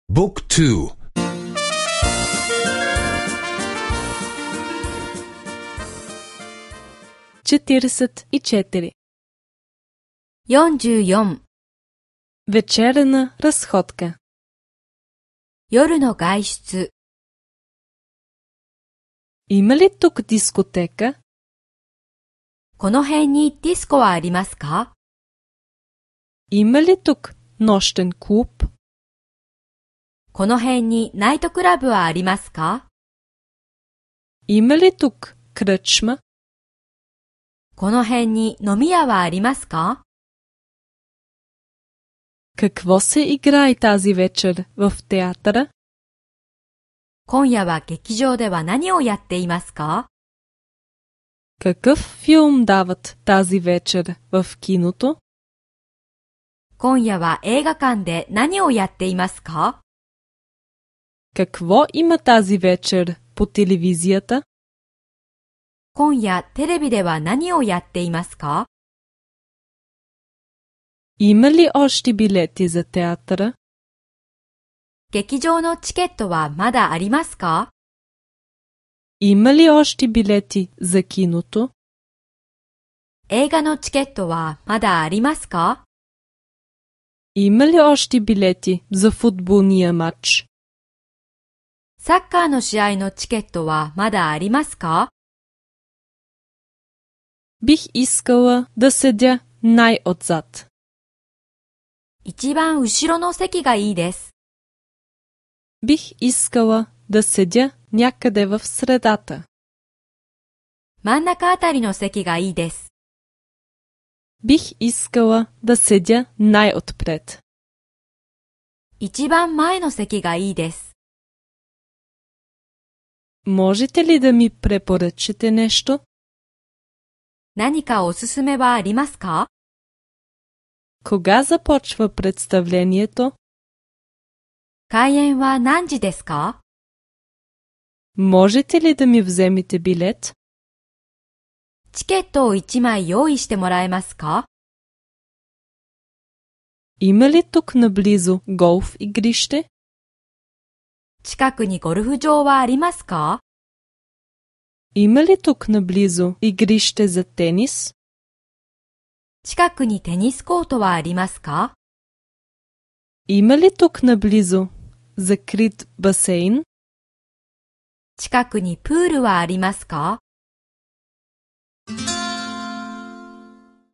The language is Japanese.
Book 2. 44. 44. Вечерна разходка. 夜の外出。 Има ли тук дискотека? この辺にディスコはありますか？ Има ли тук нощен клуб? この辺にナイトクラブはありますか？ Има ли тук кръчма? この辺に飲み屋はありますか？ Какво се играе тази вечер в театъра? 今夜は劇場では何をやっていますか？ Какъв филм дават тази вечер в киното? 今夜は映画館で何をやっていますか？ Какво има тази вечер по телевизията? 今夜テレビでは何をやっていますか？ Има ли още билети за театъра? 劇場のチケットはまだありますか？ Има ли още билети за киното? 映画のチケットはまだありますか？ Има ли още билети за футболния матч? サッカーの試合のチケットはまだありますか？ Бих искала да седя най-отзад. 一番後ろの席がいいです。 Бих искала да седя някъде в средата. 真ん中あたりの席がいいです。 Бих искала да седя най-отпред. 一番前の席がいいです。 Можете ли да ми препоръчате нещо? 何かおすすめはありますか？ Кога започва представлението? 開演は何時ですか？ Можете ли да ми вземете билет? チケットを1枚用意してもらえますか？ Има ли тук наблизо голф игрище? 近くにゴルフ場はありますか？ Има ли тук наблизо игрище за тенис? 近くにテニスコートはありますか？ Има ли тук наблизо закрит басейн? 近くにプールはありますか？